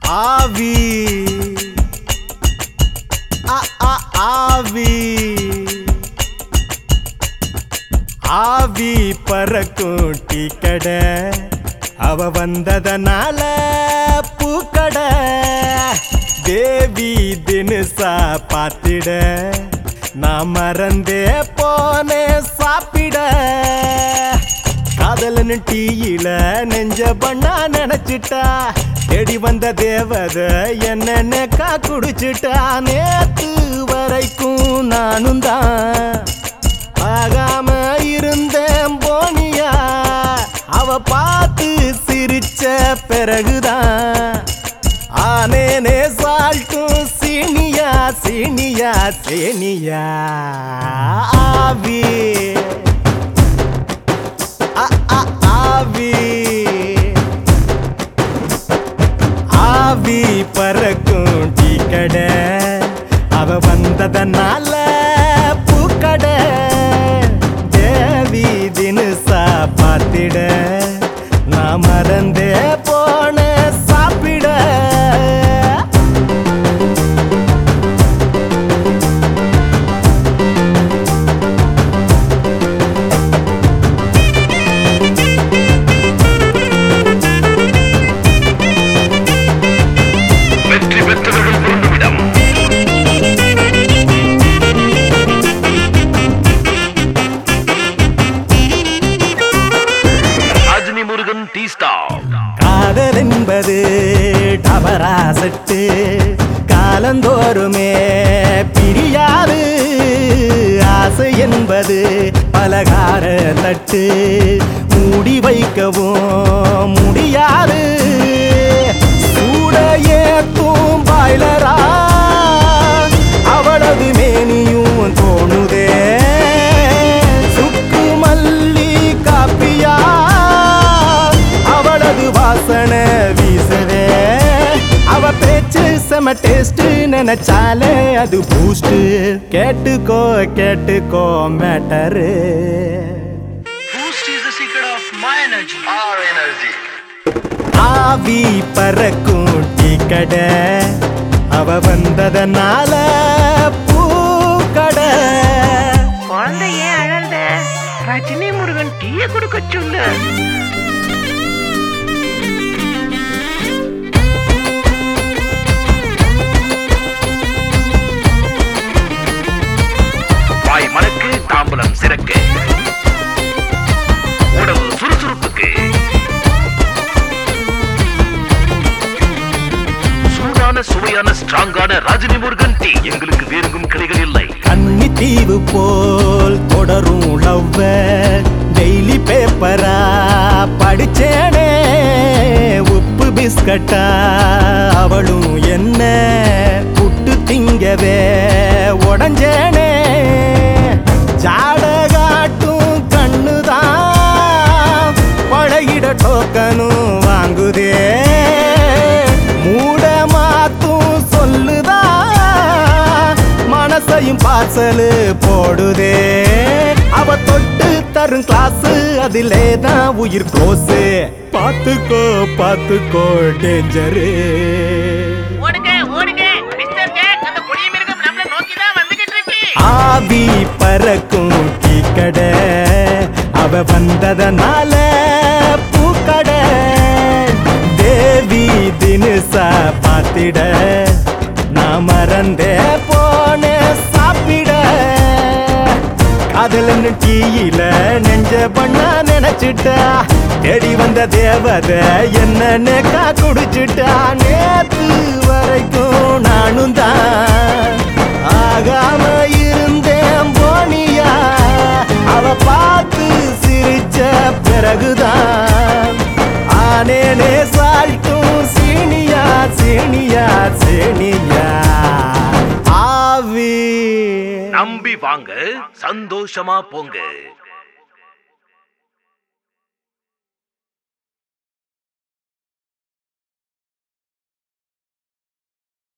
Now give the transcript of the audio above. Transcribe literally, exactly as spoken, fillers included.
ஆவி ஆ ஆ ஆவி ஆவி பறக்கும் டீ கடை அவ வந்ததனால பூக்கடை தேவி தினுசா பாத்திட நான் மறந்தே போனே சாப்பிட காதலன்னு டீயில நெஞ்ச பண்ணா நினைச்சிட்டா தேடி வந்த தேவத என்னன்னு கா குடிச்சிட்டா நேத்து வரைக்கும் நானும் தான் ஆகாம இருந்தேன் போனியா அவ பார்த்து சிரிச்ச பிறகுதான் ஆனேனே சால்ட்டும் சீனியா சீனியா சீனியா ஆவி ஆவி ஆவி பறக்கும் டீ கடை அவ வந்ததனால பூக்கடை தேவி தினுசா பாத்திட நான் மறந்தே போன சாப்பிட காதல் என்பது டபரா சட்டு காலந்தோறுமே பிரியாது ஆசை என்பது பலகார தட்டு மூடி வைக்கவும் முடியாது சூடையே தூம்பாய்லரா அவளது மேனியும் தோணுதே சுக்கு மல்லி காப்பியா வாசனை வீசவே அவ பேச்சு செம டேஸ்ட் நினைச்சாலே அது பூஸ்ட் கேட்டுக்கோ கேட்டுக்கோ மேட்டரு ஆவி பறக்கும் டீ கடை அவ வந்ததனால பூக்கடை குழந்தை ஏன் அழல்த ரஜினி முருகன் டீய கொடுக்க சொல்லு மனக்கு தாம்பலம் சிறக்க உடவு சுறுசுறுப்புக்கு சூடான சுவையான ஸ்ட்ராங்கான ரஜினி முருகன் டீ எங்களுக்கு வேறுங்கும் கிளைகள் இல்லை கன்னி தீவு போல் தொடரும் லவ்வ டெய்லி பேப்பரா படிச்சேனே உப்பு பிஸ்கட்டா அவளும் என்ன புட்டு திங்கவே உடஞ்சேனே ஜாடகாட்டும் கண்ணுதான் பழகிட டோக்கனும் வாங்குதே மூட மாத்தும் சொல்லுதா மனசையும் பார்சலு போடுதே அவ தொட்டு தரும் கிளாஸ் அதிலேதான் உயிர் க்ளோஸ் பாத்துக்கோ பாத்துக்கோ டேஞ்சரு ஆவி பறக்கும் டீ கடை அவ வந்ததனால பூக்கடை தேவி தினுசா பாத்திட நான் மறந்தே போன சாப்பிட காதலன்னு டீயில நெஞ்ச பண்ணா நினைச்சிட்டா தேடி வந்த தேவத என்னன்னு கா குடிச்சிட்டா நேத்து வரைக்கும் நானும் தான் ஆகாம இருந்தேன் போனியா அவ பார்த்து சிரிச்ச பிறகுதான் ஆனேனே சால்ட்டும் சீனியா சீனியா சீனியா ஆவி நம்பி வாங்க சந்தோஷமா போங்க.